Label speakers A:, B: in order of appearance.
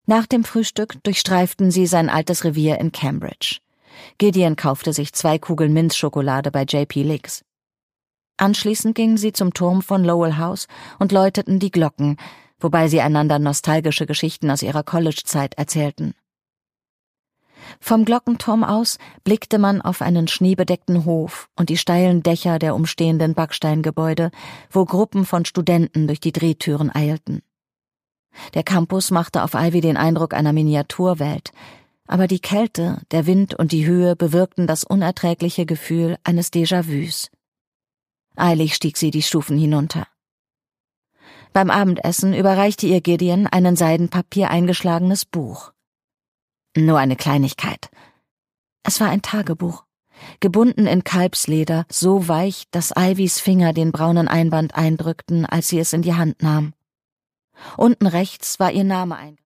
A: Nach dem Frühstück durchstreiften sie sein altes Revier in Cambridge. Gideon kaufte sich 2 Kugeln Minzschokolade bei J.P. Liggs. Anschließend gingen sie zum Turm von Lowell House und läuteten die Glocken, wobei sie einander nostalgische Geschichten aus ihrer College-Zeit erzählten. Vom Glockenturm aus blickte man auf einen schneebedeckten Hof und die steilen Dächer der umstehenden Backsteingebäude, wo Gruppen von Studenten durch die Drehtüren eilten. Der Campus machte auf Ivy den Eindruck einer Miniaturwelt, aber die Kälte, der Wind und die Höhe bewirkten das unerträgliche Gefühl eines Déjà-vus. Eilig stieg sie die Stufen hinunter. Beim Abendessen überreichte ihr Gideon ein in Seidenpapier eingeschlagenes Buch. Nur eine Kleinigkeit. Es war ein Tagebuch, gebunden in Kalbsleder, so weich, dass Ivys Finger den braunen Einband eindrückten, als sie es in die Hand nahm. Unten rechts war ihr Name eingetragen.